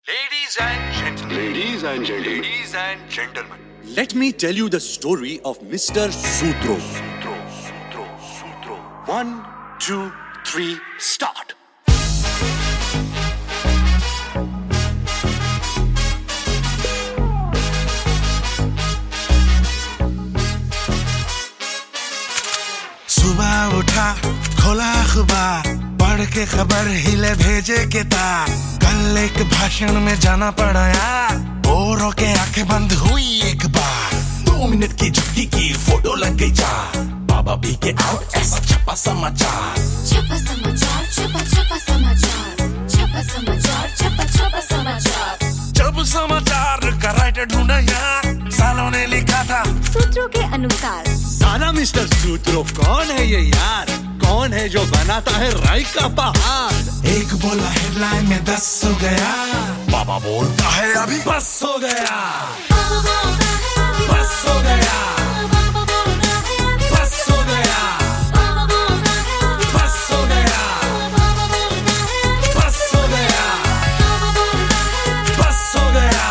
Ladies and gentlemen. Ladies and gentlemen. Ladies and gentlemen. Let me tell you the story of Mr. Sutro. Sutro. 1, 2, 3, start. सुबह उठा खोला अखबार पढ़ के खबर हिले भेजे के तार कल एक भाषण में जाना पड़ा यार औरों के आंखें बंद हुई एक बार 2 मिनट की झुकी की फोटो लग गई चार बाबा पी के आउट ऐसा छपा समाचार छपा समाचार छपा समाचार जब समाचार का राइटर ढूंढा यार सालों ने लिखा था सूत्रों के अनुसार साला मिस्टर सूत्रो कौन है ये यार? कौन है जो बनाता है राई का पहाड़? एक बोला हेडलाइन में 10 हो गया बाबा बोलता है अभी बस हो गया बस हो गया बस हो गया बस हो गया बस हो गया बस हो गया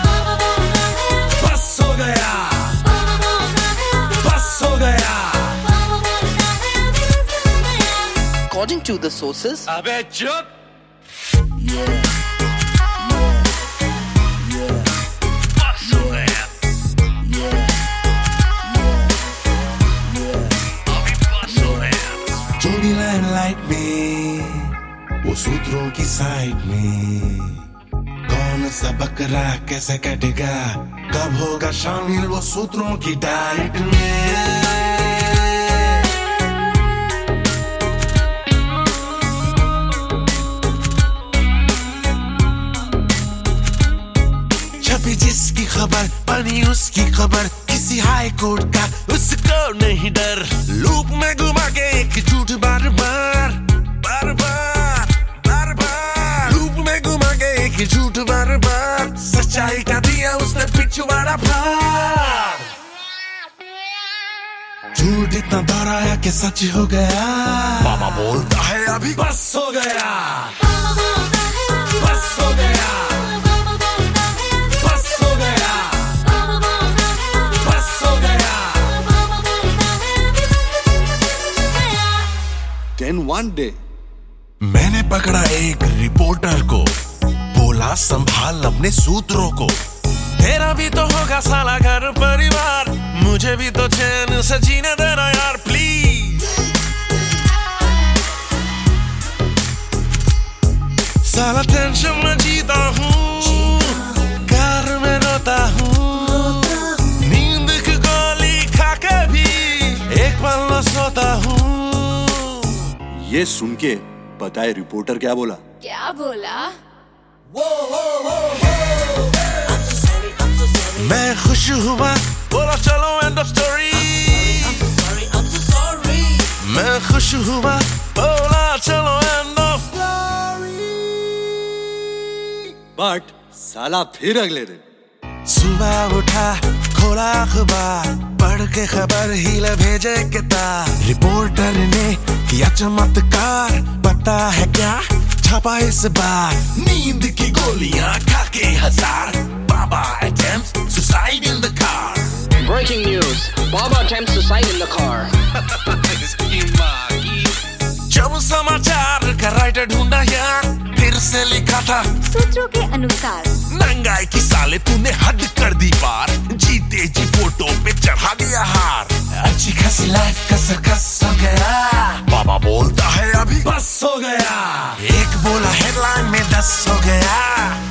बस हो गया बस हो गया According to the sources, अबे चुप! जोड़ी लाइट में वो सूत्रों की साइड में कौन सा बकरा कैसे कटेगा कब होगा शामिल वो सूत्रों की डाइट में छपी जिसकी खबर बनी उसकी खबर किसी हाई कोर्ट का उसको नहीं डर लूप में घुमा के एक झूठ बार बार लूप में घुमा के एक झूठ बार बार सच्चाई का दिया उसने पिछवाड़ा फाड़ झूठ इतना दोहराया कि सच हो गया बाबा बोलता है अभी बस हो गया बस हो गया Then one day, मैंने पकड़ा एक रिपोर्टर को बोला संभाल अपने सूत्रों को तेरा भी तो होगा साला घर परिवार मुझे भी तो चैन से जीने देना यार प्लीज साला टेंशन में जीता हूँ कार में रोता हूँ नींद की गोली खा के भी एक पल न सोता हूँ ये सुन के पता है रिपोर्टर क्या बोला? क्या बोला? मैं खुश हुआ बोला चलो एंड ऑफ स्टोरी मैं खुश हुआ बोला चलो एंड ऑफ बट साला फिर अगले दिन सुबह उठा खोला अखबार पढ़ के खबर हिले भेजे के तार रिपोर्टर ने किया चमत्कार पता है क्या छपा इस बार नींद की गोलियां खा के 1000 बाबा attempts suicide in the car breaking news: Baba attempts suicide in the car. जब समाचार का राइटर ढूंढा यार फिर से लिखा था सूत्रों के अनुसार नंगाई की साले तूने हद कर दी पार जीते जी फोटो पे चढ़ा दिया हार अच्छी खासी लाइफ का सर्कस हो गया बाबा बोलता है अभी बस हो गया एक बोला हेडलाइन में 10 हो गया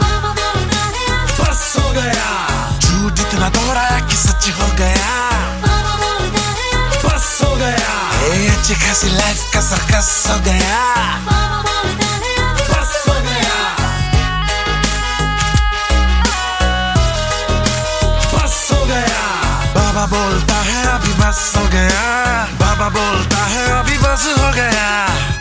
बस हो गया झूठ इतना दोहराया कि सच हो गया बस हो गया अच्छी खासी लाइफ का सर्कस हो गया बस हो गया बस हो गया बाबा बोलता है अभी बस हो गया बाबा बोलता है अभी बस हो गया